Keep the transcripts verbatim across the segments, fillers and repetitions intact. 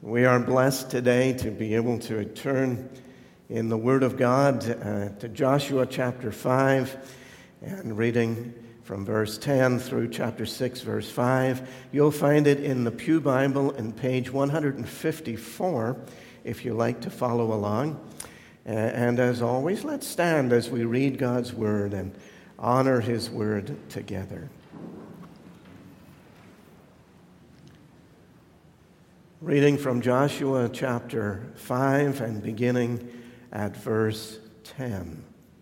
We are blessed today to be able to turn in the Word of God uh, to Joshua chapter five and reading from verse ten through chapter six, verse five. You'll find it in the Pew Bible in page one fifty-four if you like to follow along. Uh, and as always, let's stand as we read God's Word and honor His Word together. Reading from Joshua chapter five and beginning at verse ten.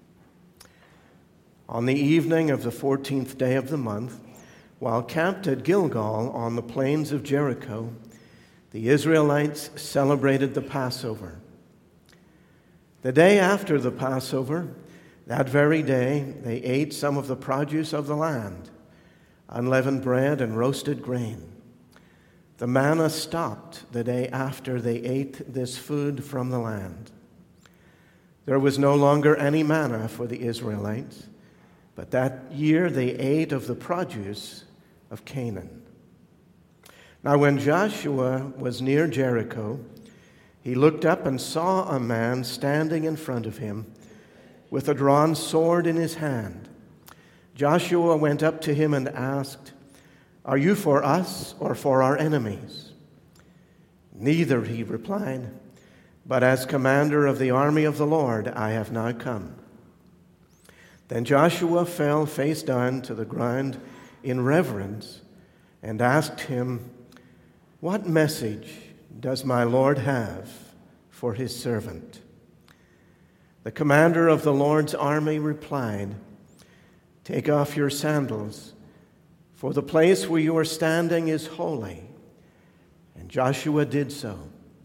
On the evening of the fourteenth day of the month, while camped at Gilgal on the plains of Jericho, the Israelites celebrated the Passover. The day after the Passover, that very day, they ate some of the produce of the land, unleavened bread and roasted grain. The manna stopped the day after they ate this food from the land. There was no longer any manna for the Israelites, but that year they ate of the produce of Canaan. Now when Joshua was near Jericho, he looked up and saw a man standing in front of him with a drawn sword in his hand. Joshua went up to him and asked, "Are you for us or for our enemies?" "Neither," he replied, "but as commander of the army of the Lord I have now come." Then Joshua fell face down to the ground in reverence and asked him, "What message does my Lord have for his servant?" The commander of the Lord's army replied, "Take off your sandals, for the place where you are standing is holy." And Joshua did so.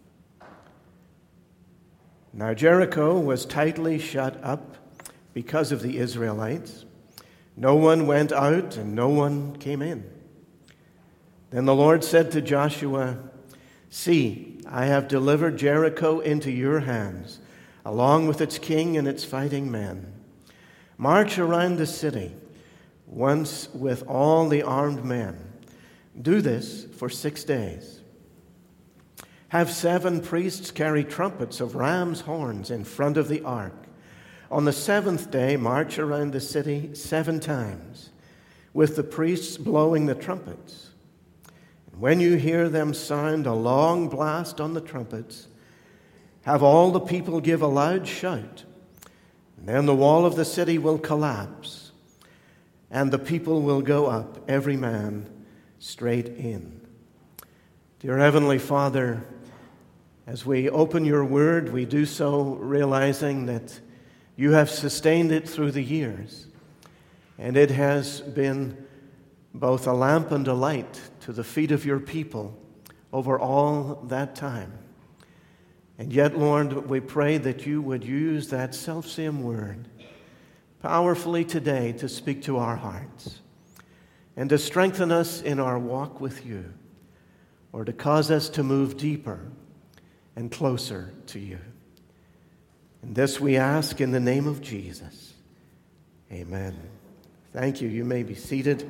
Now Jericho was tightly shut up because of the Israelites. No one went out and no one came in. Then the Lord said to Joshua, "See, I have delivered Jericho into your hands, along with its king and its fighting men. March around the city once with all the armed men. Do this for six days. Have seven priests carry trumpets of ram's horns in front of the ark. On the seventh day, march around the city seven times, with the priests blowing the trumpets. And when you hear them sound a long blast on the trumpets, have all the people give a loud shout. And then the wall of the city will collapse, and the people will go up, every man straight in." Dear Heavenly Father, as we open your word, we do so realizing that you have sustained it through the years, and it has been both a lamp and a light to the feet of your people over all that time. And yet, Lord, we pray that you would use that selfsame word powerfully today to speak to our hearts and to strengthen us in our walk with you, or to cause us to move deeper and closer to you. And this we ask in the name of Jesus. Amen. Thank you. You may be seated.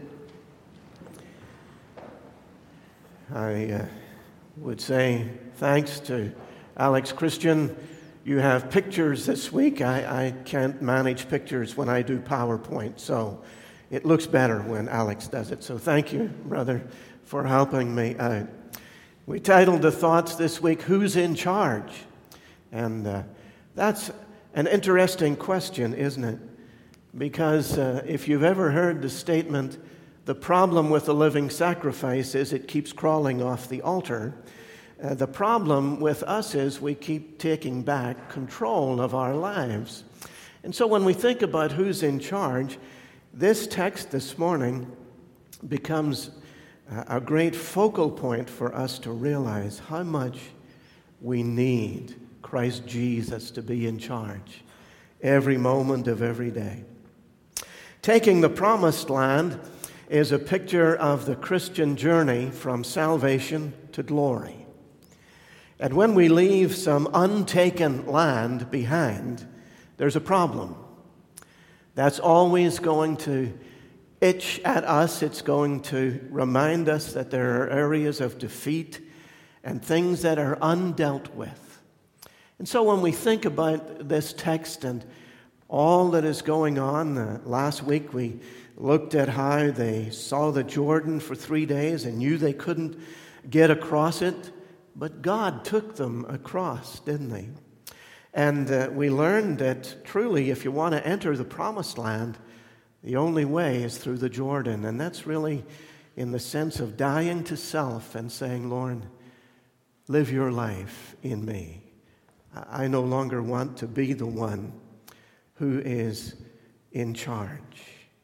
I uh, would say thanks to Alex Christian. You have pictures this week. I, I can't manage pictures when I do PowerPoint, so it looks better when Alex does it. So thank you, brother, for helping me out. We titled the thoughts this week, "Who's in Charge?" And uh, that's an interesting question, isn't it? Because uh, if you've ever heard the statement, the problem with the living sacrifice is it keeps crawling off the altar, Uh, the problem with us is we keep taking back control of our lives. And so when we think about who's in charge, this text this morning becomes a great focal point for us to realize how much we need Christ Jesus to be in charge every moment of every day. Taking the promised land is a picture of the Christian journey from salvation to glory. And when we leave some untaken land behind, there's a problem. That's always going to itch at us. It's going to remind us that there are areas of defeat and things that are undealt with. And so when we think about this text and all that is going on, uh, last week we looked at how they saw the Jordan for three days and knew they couldn't get across it, but God took them across, didn't He? And uh, we learned that truly, if you want to enter the Promised Land, the only way is through the Jordan. And that's really in the sense of dying to self and saying, Lord, live your life in me. I no longer want to be the one who is in charge.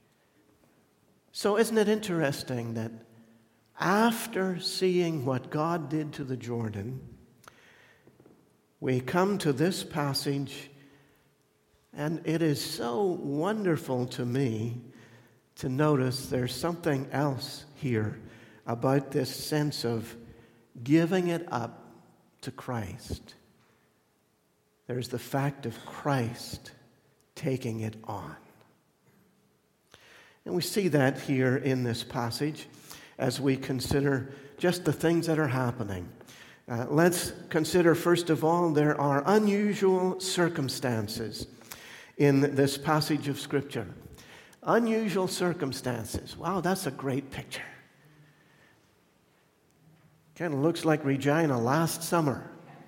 So isn't it interesting that after seeing what God did to the Jordan, we come to this passage, and it is so wonderful to me to notice there's something else here about this sense of giving it up to Christ. There's the fact of Christ taking it on. And we see that here in this passage as we consider just the things that are happening. Uh, let's consider, first of all, there are unusual circumstances in this passage of Scripture. Unusual circumstances. Wow, that's a great picture. Kind of looks like Regina last summer.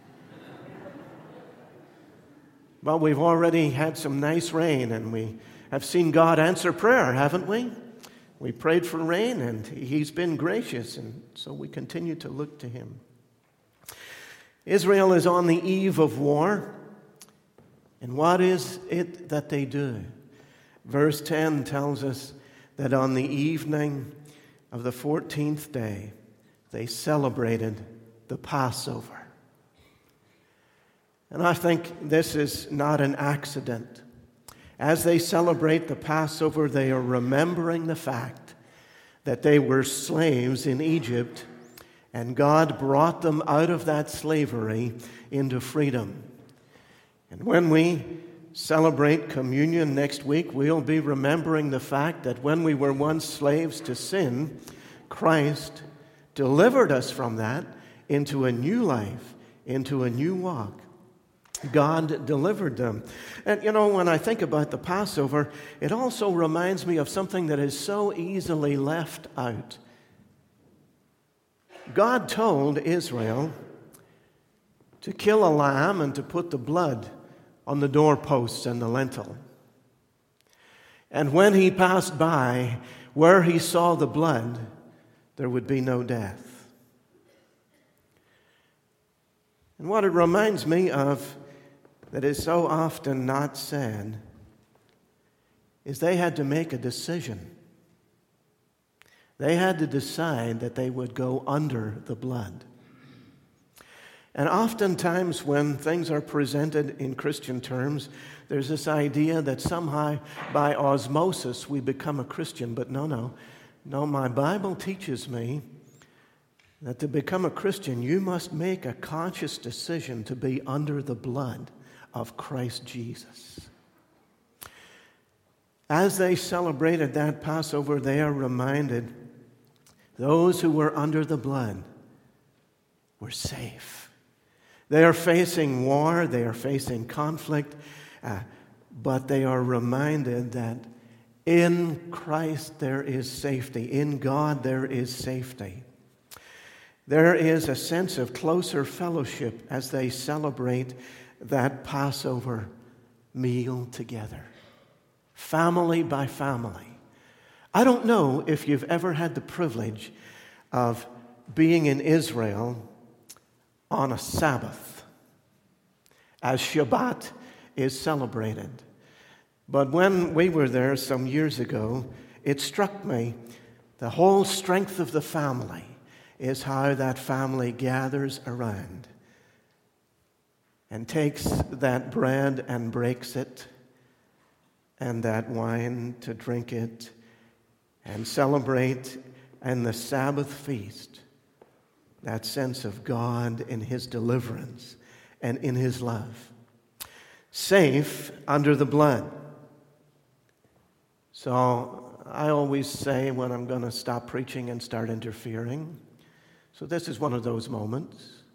Well, we've already had some nice rain, and we have seen God answer prayer, haven't we? We prayed for rain, and He's been gracious, and so we continue to look to Him. Israel is on the eve of war, and what is it that they do? Verse ten tells us that on the evening of the fourteenth day, they celebrated the Passover. And I think this is not an accident. As they celebrate the Passover, they are remembering the fact that they were slaves in Egypt, and God brought them out of that slavery into freedom. And when we celebrate communion next week, we'll be remembering the fact that when we were once slaves to sin, Christ delivered us from that into a new life, into a new walk. God delivered them. And you know, when I think about the Passover, it also reminds me of something that is so easily left out. God told Israel to kill a lamb and to put the blood on the doorposts and the lintel. And when he passed by, where he saw the blood, there would be no death. And what it reminds me of that is so often not said is they had to make a decision. They had to decide that they would go under the blood. And oftentimes when things are presented in Christian terms, there's this idea that somehow by osmosis we become a Christian. But no, no. No, my Bible teaches me that to become a Christian, you must make a conscious decision to be under the blood of Christ Jesus. As they celebrated that Passover, they are reminded those who were under the blood were safe. They are facing war, they are facing conflict, uh, but they are reminded that in Christ there is safety. In God there is safety. There is a sense of closer fellowship as they celebrate that Passover meal together, family by family. I don't know if you've ever had the privilege of being in Israel on a Sabbath, as Shabbat is celebrated. But when we were there some years ago, it struck me the whole strength of the family is how that family gathers around and takes that bread and breaks it, and that wine to drink it, and celebrate in the Sabbath feast that sense of God in His deliverance and in His love. Safe under the blood. So I always say when I'm going to stop preaching and start interfering, so this is one of those moments.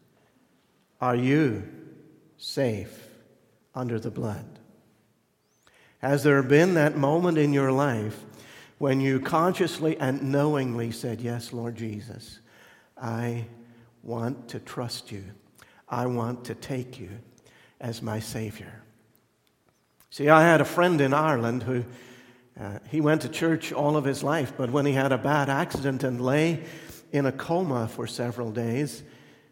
Are you safe under the blood? Has there been that moment in your life when you consciously and knowingly said, yes, Lord Jesus, I want to trust you. I want to take you as my Savior. See, I had a friend in Ireland who, uh, he went to church all of his life, but when he had a bad accident and lay in a coma for several days,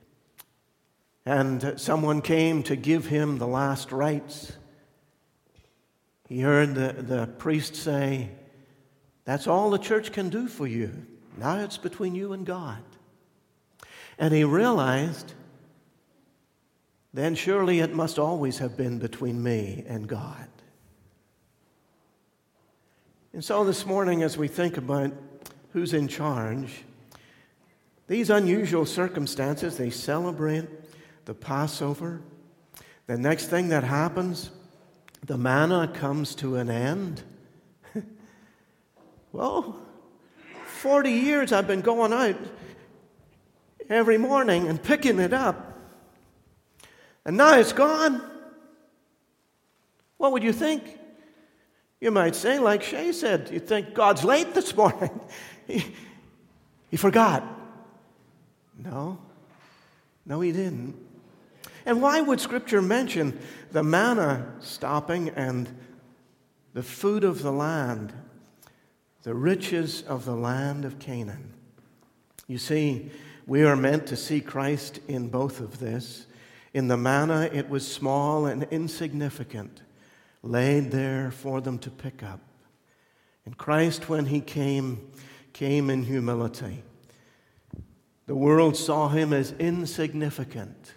and someone came to give him the last rites, he heard the, the priest say, that's all the church can do for you. Now it's between you and God. And he realized, then surely it must always have been between me and God. And so this morning, as we think about who's in charge, these unusual circumstances, they celebrate the Passover. The next thing that happens, the manna comes to an end. Well, forty years I've been going out every morning and picking it up. And now it's gone. What would you think? You might say, like Shay said, you think God's late this morning. he, he forgot. No. No, he didn't. And why would Scripture mention the manna stopping and the food of the land, the riches of the land of Canaan? You see, we are meant to see Christ in both of this. In the manna, it was small and insignificant, laid there for them to pick up. And Christ, when he came, came in humility. The world saw him as insignificant,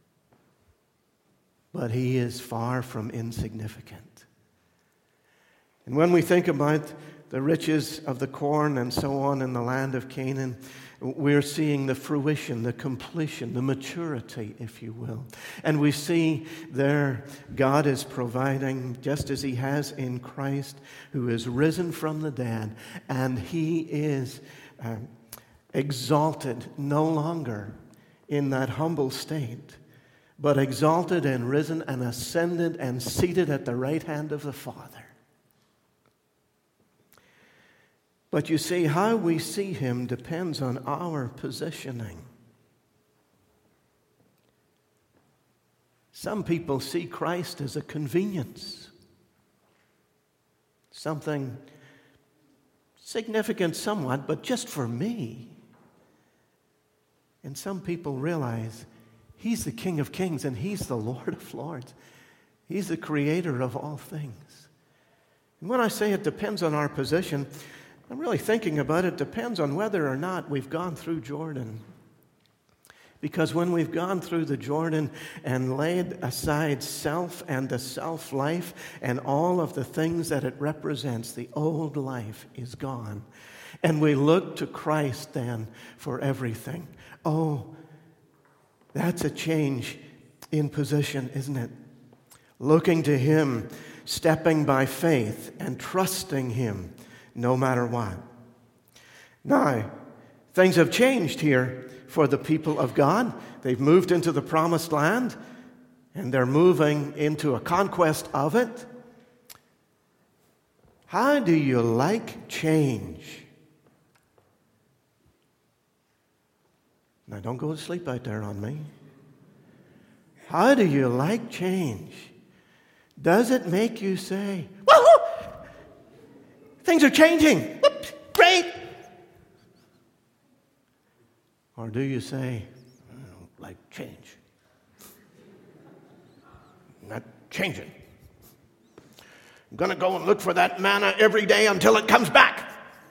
but he is far from insignificant. And when we think about the riches of the corn and so on in the land of Canaan, we're seeing the fruition, the completion, the maturity, if you will. And we see there God is providing, just as he has in Christ, who is risen from the dead, and he is uh, exalted no longer in that humble state, but exalted and risen and ascended and seated at the right hand of the Father. But you see, how we see him depends on our positioning. Some people see Christ as a convenience, something significant somewhat, but just for me. And some people realize he's the King of Kings and he's the Lord of Lords. He's the creator of all things. And when I say it depends on our position, I'm really thinking about it depends on whether or not we've gone through Jordan. Because when we've gone through the Jordan and laid aside self and the self-life and all of the things that it represents, the old life is gone. And we look to Christ then for everything. Oh, that's a change in position, isn't it? Looking to him, stepping by faith and trusting him no matter what. Now, things have changed here for the people of God. They've moved into the promised land, and they're moving into a conquest of it. How do you like change? Now, don't go to sleep out there on me. How do you like change? Does it make you say, woohoo! Things are changing. Whoops, great. Or do you say, I don't like change. I'm not changing. I'm going to go and look for that manna every day until it comes back.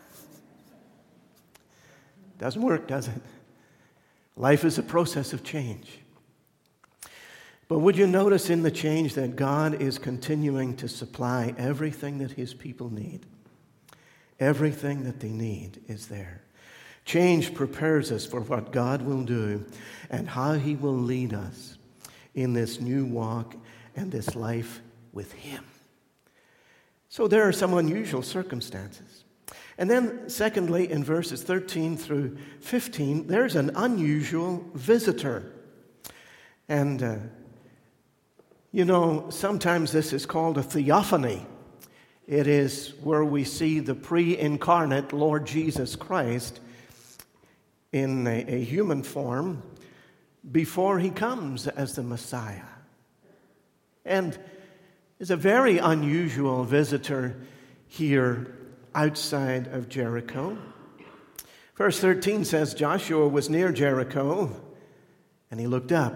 Doesn't work, does it? Life is a process of change. But would you notice in the change that God is continuing to supply everything that his people need? Everything that they need is there. Change prepares us for what God will do and how he will lead us in this new walk and this life with him. So there are some unusual circumstances. And then secondly, in verses thirteen through fifteen, there's an unusual visitor. And, uh, you know, sometimes this is called a theophany. It is where we see the pre-incarnate Lord Jesus Christ in a, a human form before he comes as the Messiah. And is a very unusual visitor here outside of Jericho. Verse thirteen says, Joshua was near Jericho, and he looked up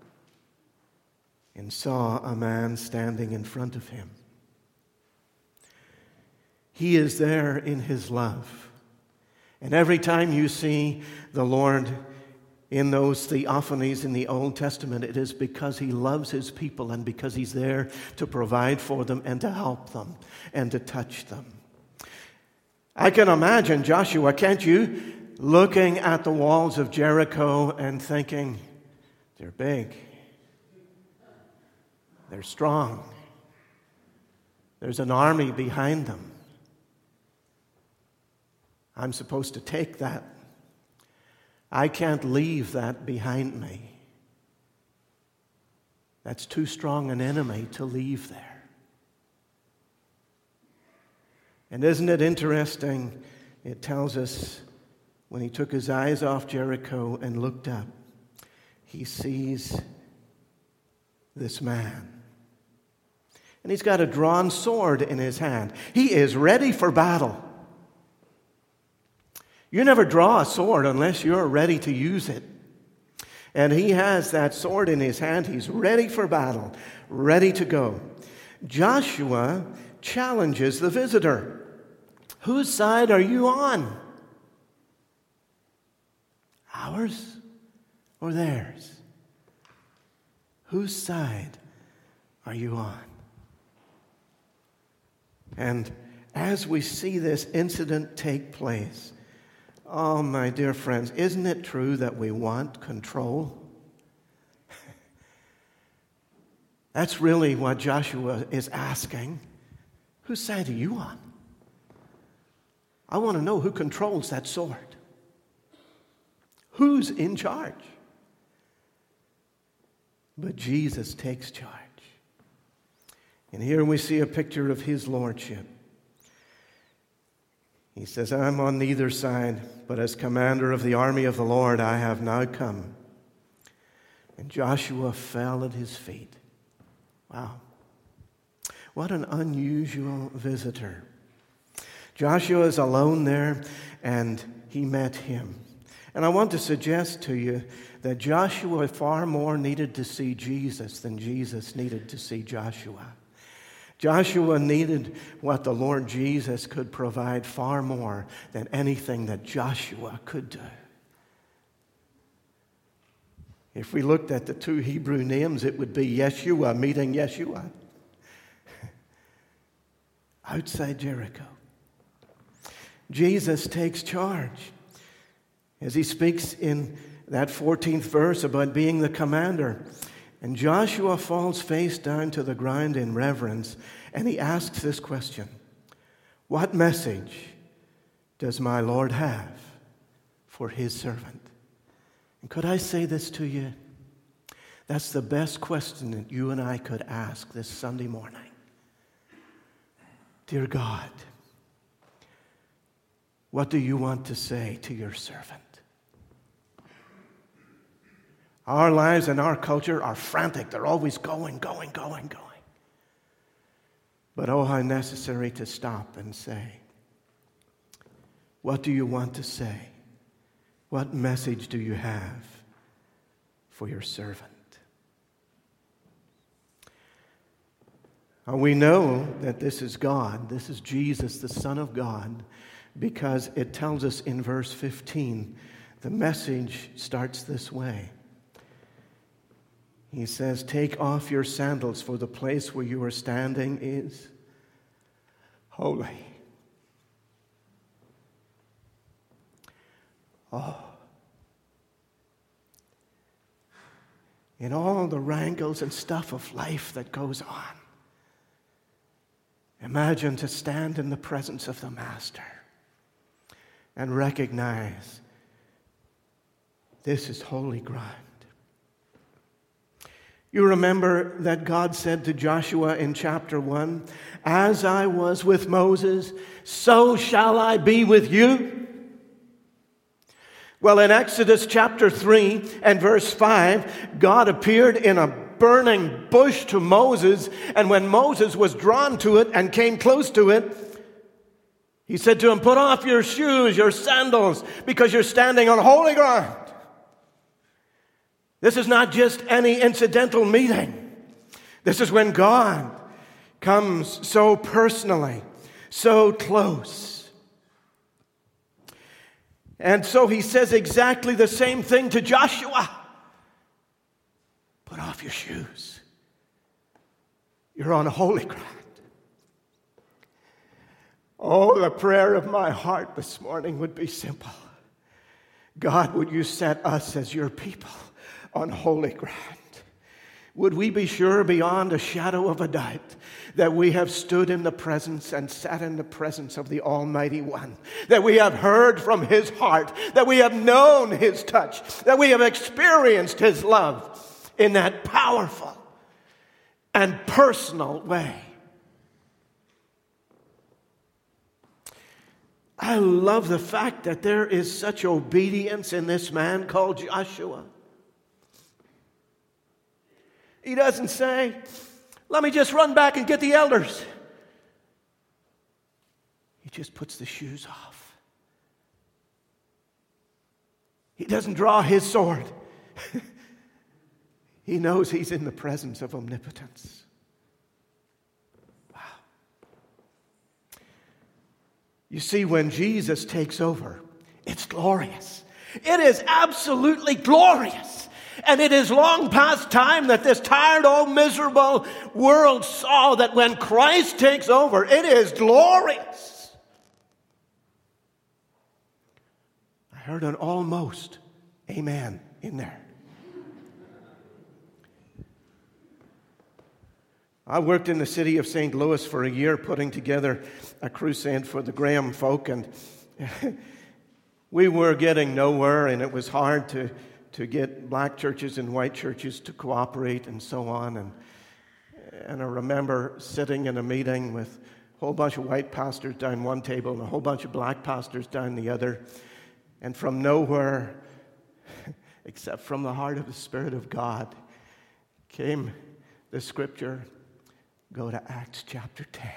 and saw a man standing in front of him. He is there in his love. And every time you see the Lord in those theophanies in the Old Testament, it is because he loves his people and because he's there to provide for them and to help them and to touch them. I can imagine Joshua, can't you, looking at the walls of Jericho and thinking, they're big, they're strong, there's an army behind them. I'm supposed to take that. I can't leave that behind me. That's too strong an enemy to leave there. And isn't it interesting? It tells us when he took his eyes off Jericho and looked up, he sees this man. And he's got a drawn sword in his hand. He is ready for battle. You never draw a sword unless you're ready to use it. And he has that sword in his hand. He's ready for battle, ready to go. Joshua challenges the visitor. Whose side are you on? Ours or theirs? Whose side are you on? And as we see this incident take place, oh, my dear friends, isn't it true that we want control? That's really what Joshua is asking. Whose side are you on? I want to know who controls that sword. Who's in charge? But Jesus takes charge. And here we see a picture of his lordship. He says, I'm on neither side, but as commander of the army of the Lord, I have now come. And Joshua fell at his feet. Wow. What an unusual visitor. Joshua is alone there, and he met him. And I want to suggest to you that Joshua far more needed to see Jesus than Jesus needed to see Joshua. Joshua needed what the Lord Jesus could provide far more than anything that Joshua could do. If we looked at the two Hebrew names, it would be Yeshua meeting Yeshua outside Jericho. Jesus takes charge as he speaks in that fourteenth verse about being the commander. And Joshua falls face down to the ground in reverence, and he asks this question: what message does my Lord have for his servant? And could I say this to you? That's the best question that you and I could ask this Sunday morning. Dear God, what do you want to say to your servant? Our lives and our culture are frantic. They're always going, going, going, going. But oh, how necessary to stop and say, what do you want to say? What message do you have for your servant? And we know that this is God. This is Jesus, the Son of God, because it tells us in verse fifteen, the message starts this way. He says, take off your sandals, for the place where you are standing is holy. Oh. In all the wrangles and stuff of life that goes on, imagine to stand in the presence of the Master and recognize this is holy ground. You remember that God said to Joshua in chapter one, "As I was with Moses, so shall I be with you." Well, in Exodus chapter three and verse five, God appeared in a burning bush to Moses, and when Moses was drawn to it and came close to it, he said to him, "Put off your shoes, your sandals, because you're standing on holy ground." This is not just any incidental meeting. This is when God comes so personally, so close. And so he says exactly the same thing to Joshua. Put off your shoes. You're on holy ground. Oh, the prayer of my heart this morning would be simple. God, would you set us as your people on holy ground? Would we be sure beyond a shadow of a doubt that we have stood in the presence and sat in the presence of the Almighty One, that we have heard from His heart, that we have known His touch, that we have experienced His love in that powerful and personal way? I love the fact that there is such obedience in this man called Joshua. He doesn't say, "Let me just run back and get the elders." He just puts the shoes off. He doesn't draw his sword. He knows he's in the presence of omnipotence. Wow. You see, when Jesus takes over, it's glorious. It is absolutely glorious. And it is long past time that this tired, old, miserable world saw that when Christ takes over, it is glorious. I heard an almost amen in there. I worked in the city of Saint Louis for a year putting together a crusade for the Graham folk, and we were getting nowhere, and it was hard to to get black churches and white churches to cooperate and so on. And, and I remember sitting in a meeting with a whole bunch of white pastors down one table and a whole bunch of black pastors down the other. And from nowhere, except from the heart of the Spirit of God, came the scripture, go to Acts chapter ten.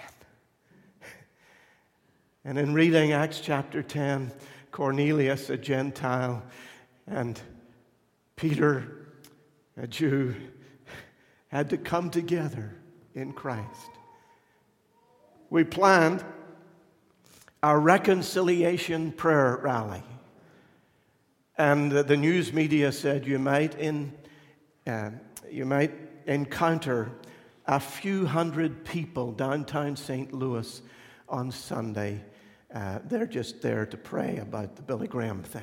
And in reading Acts chapter ten, Cornelius, a Gentile, and Peter, a Jew, had to come together in Christ. We planned our reconciliation prayer rally. And the news media said you might, in, uh, you might encounter a few hundred people downtown Saint Louis on Sunday. Uh, they're just there to pray about the Billy Graham thing.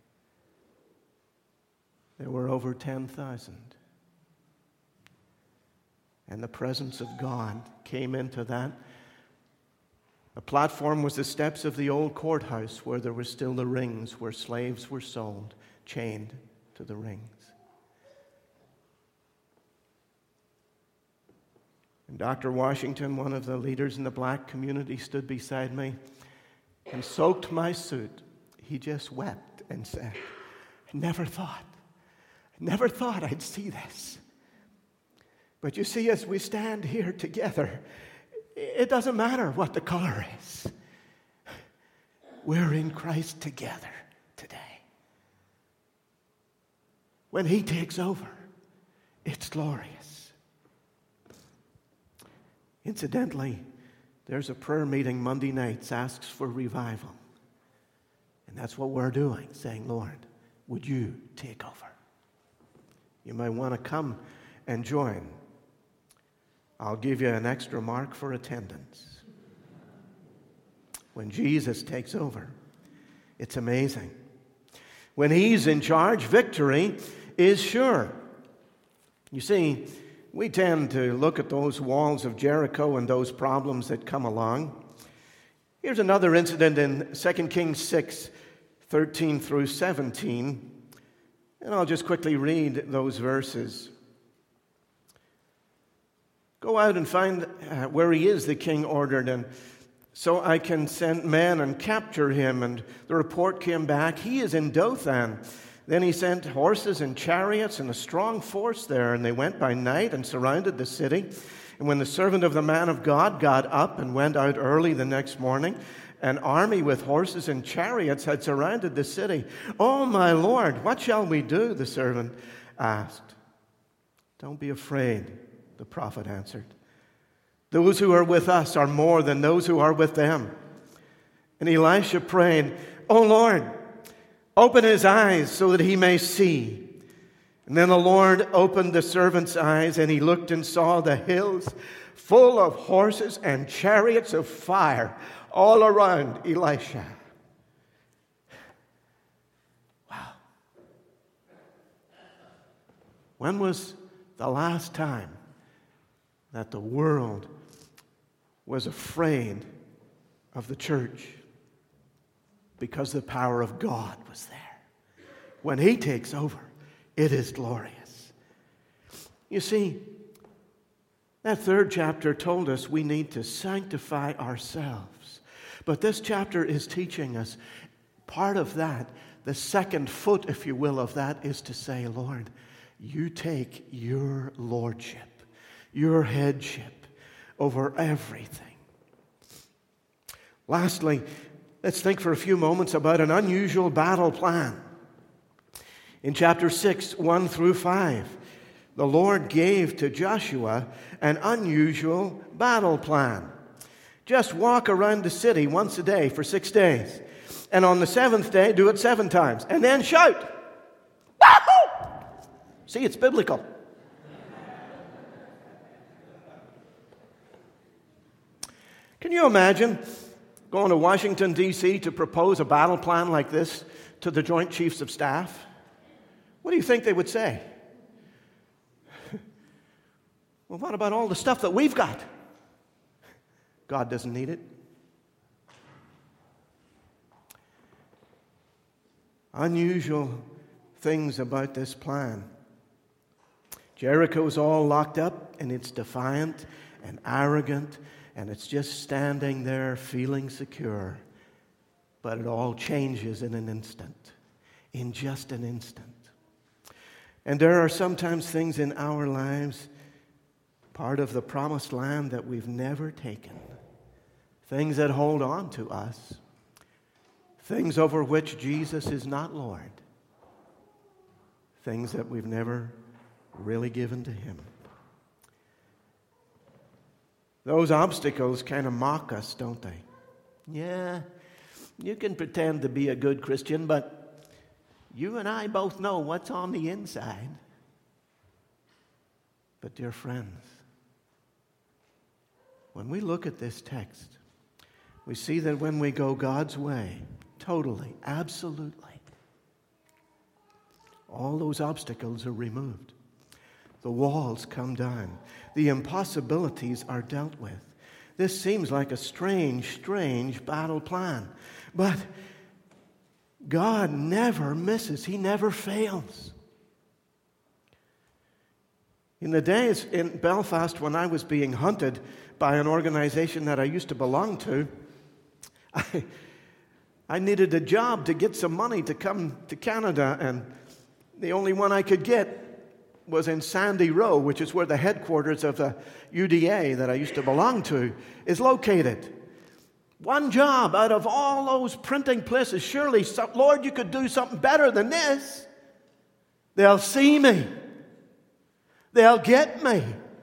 There were over ten thousand. And the presence of God came into that. The platform was the steps of the old courthouse where there were still the rings where slaves were sold, chained to the rings. And Doctor Washington, one of the leaders in the black community, stood beside me and soaked my suit. He just wept and said, "I never thought. Never thought I'd see this. But you see, as we stand here together, it doesn't matter what the color is. We're in Christ together today. When He takes over, it's glorious." Incidentally, there's a prayer meeting Monday nights, asks for revival. And that's what we're doing, saying, "Lord, would you take over?" You might want to come and join. I'll give you an extra mark for attendance. When Jesus takes over, it's amazing. When He's in charge, victory is sure. You see, we tend to look at those walls of Jericho and those problems that come along. Here's another incident in Second Kings six, thirteen through seventeen. And I'll just quickly read those verses. Go out and find uh, where he is, the king ordered, and so I can send men and capture him. And the report came back, he is in Dothan. Then he sent horses and chariots and a strong force there, and they went by night and surrounded the city. And when the servant of the man of God got up and went out early the next morning, an army with horses and chariots had surrounded the city. "Oh, my Lord, what shall we do?" the servant asked. "Don't be afraid," the prophet answered. "Those who are with us are more than those who are with them." And Elisha prayed, "Oh, Lord, open his eyes so that he may see." And then the Lord opened the servant's eyes, and he looked and saw the hills full of horses and chariots of fire all around Elisha. Wow. When was the last time that the world was afraid of the church? Because the power of God was there. When he takes over, it is glorious. You see, that third chapter told us we need to sanctify ourselves. But this chapter is teaching us part of that, the second foot, if you will, of that is to say, Lord, you take your lordship, your headship over everything. Lastly, let's think for a few moments about an unusual battle plan. In chapter six, one through five, the Lord gave to Joshua an unusual battle plan. Just walk around the city once a day for six days. And on the seventh day, do it seven times. And then shout. Wahoo! See, it's biblical. Can you imagine going to Washington, D C to propose a battle plan like this to the Joint Chiefs of Staff? What do you think they would say? Well, what about all the stuff that we've got? God doesn't need it. Unusual things about this plan. Jericho's all locked up, and it's defiant and arrogant, and it's just standing there feeling secure. But it all changes in an instant, in just an instant. And there are sometimes things in our lives, part of the promised land, that we've never taken. Things that hold on to us. Things over which Jesus is not Lord. Things that we've never really given to Him. Those obstacles kind of mock us, don't they? Yeah, you can pretend to be a good Christian, but you and I both know what's on the inside. But dear friends, when we look at this text, we see that when we go God's way, totally, absolutely, all those obstacles are removed. The walls come down. The impossibilities are dealt with. This seems like a strange, strange battle plan. But God never misses. He never fails. In the days in Belfast when I was being hunted by an organization that I used to belong to, I, I needed a job to get some money to come to Canada, and the only one I could get was in Sandy Row, which is where the headquarters of the U D A that I used to belong to is located. One job out of all those printing places. Surely, Lord, you could do something better than this. They'll see me. They'll get me.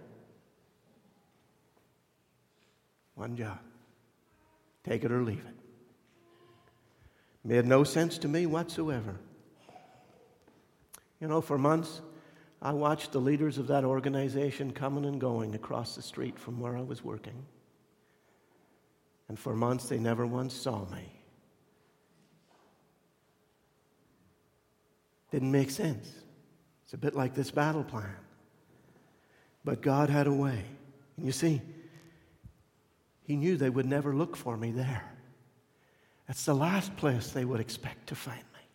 One job. Take it or leave it. Made no sense to me whatsoever. You know, for months, I watched the leaders of that organization coming and going across the street from where I was working. And for months, they never once saw me. Didn't make sense. It's a bit like this battle plan. But God had a way. And you see, He knew they would never look for me there. That's the last place they would expect to find me.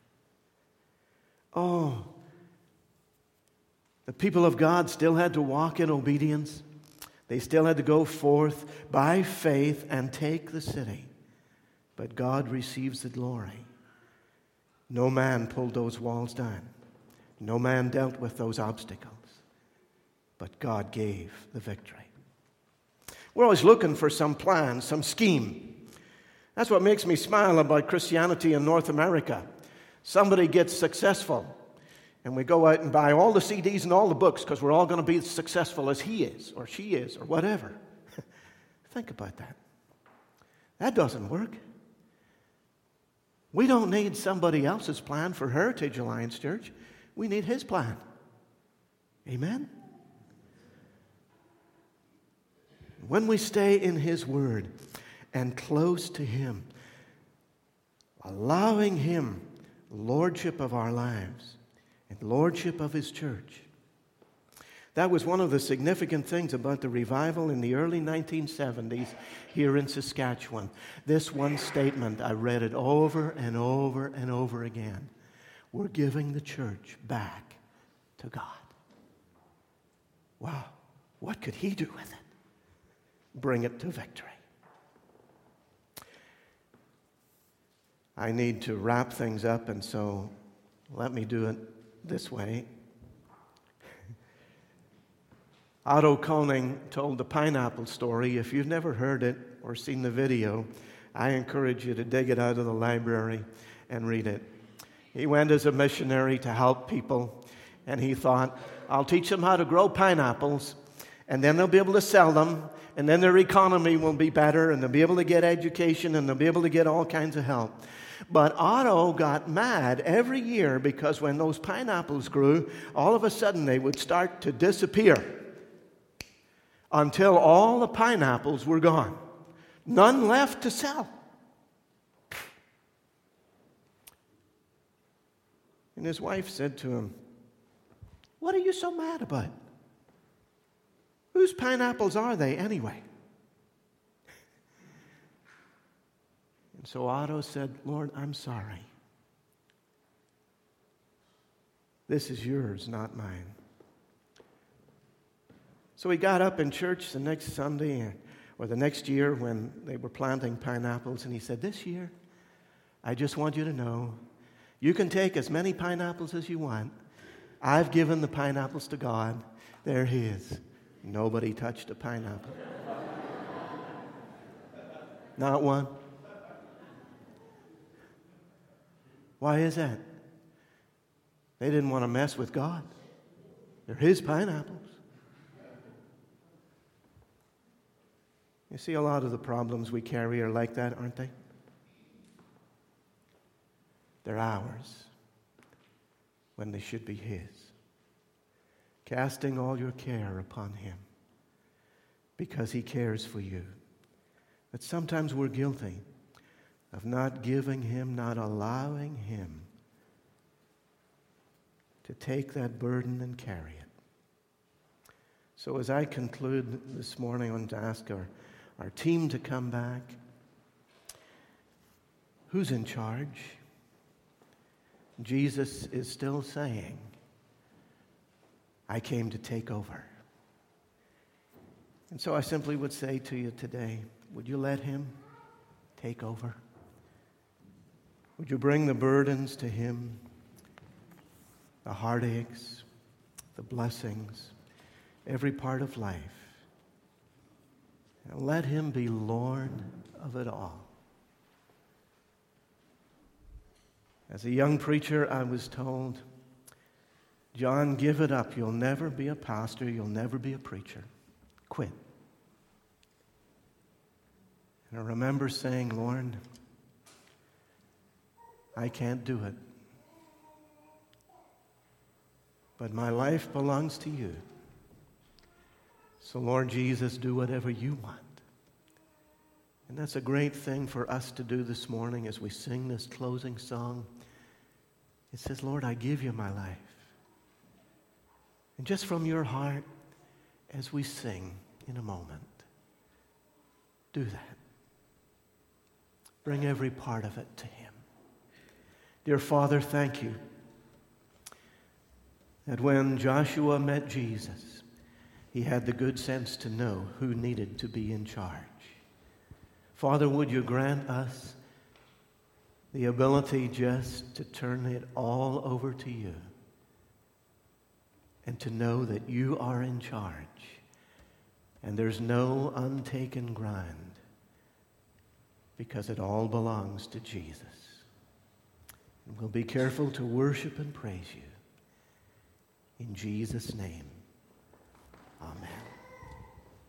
Oh, the people of God still had to walk in obedience. They still had to go forth by faith and take the city. But God receives the glory. No man pulled those walls down. No man dealt with those obstacles. But God gave the victory. We're always looking for some plan, some scheme. That's what makes me smile about Christianity in North America. Somebody gets successful, and we go out and buy all the C Ds and all the books because we're all going to be as successful as he is or she is or whatever. Think about that. That doesn't work. We don't need somebody else's plan for Heritage Alliance Church. We need His plan. Amen? When we stay in His Word and close to Him, allowing Him lordship of our lives and lordship of His church. That was one of the significant things about the revival in the early nineteen seventies here in Saskatchewan. This one statement, I read it over and over and over again. We're giving the church back to God. Wow, what could He do with it? Bring it to victory. I need to wrap things up, and so let me do it this way. Otto Koning told the pineapple story. If you've never heard it or seen the video, I encourage you to dig it out of the library and read it. He went as a missionary to help people, and he thought, I'll teach them how to grow pineapples, and then they'll be able to sell them, and then their economy will be better, and they'll be able to get education, and they'll be able to get all kinds of help. But Otto got mad every year because when those pineapples grew, all of a sudden they would start to disappear until all the pineapples were gone. None left to sell. And his wife said to him, what are you so mad about? Whose pineapples are they anyway? And so Otto said, Lord, I'm sorry. This is yours, not mine. So he got up in church the next Sunday or the next year when they were planting pineapples, and he said, this year, I just want you to know, you can take as many pineapples as you want. I've given the pineapples to God. They're His. Nobody touched a pineapple. Not one. Why is that? They didn't want to mess with God. They're His pineapples. You see, a lot of the problems we carry are like that, aren't they? They're ours when they should be His. Casting all your care upon Him because He cares for you. But sometimes we're guilty of not giving Him, not allowing Him to take that burden and carry it. So as I conclude this morning, I want to ask our, our team to come back. Who's in charge? Jesus is still saying, I came to take over. And so I simply would say to you today, would you let Him take over? Would you bring the burdens to Him, the heartaches, the blessings, every part of life, and let Him be Lord of it all. As a young preacher, I was told, John, give it up. You'll never be a pastor. You'll never be a preacher. Quit. And I remember saying, Lord, I can't do it. But my life belongs to You. So, Lord Jesus, do whatever You want. And that's a great thing for us to do this morning as we sing this closing song. It says, Lord, I give You my life. And just from your heart, as we sing in a moment, do that. Bring every part of it to Him. Dear Father, thank You that when Joshua met Jesus he had the good sense to know who needed to be in charge. Father, would you grant us the ability just to turn it all over to you and to know that you are in charge and there's no untaken ground because it all belongs to Jesus. And we'll be careful to worship and praise you. In Jesus' name, amen.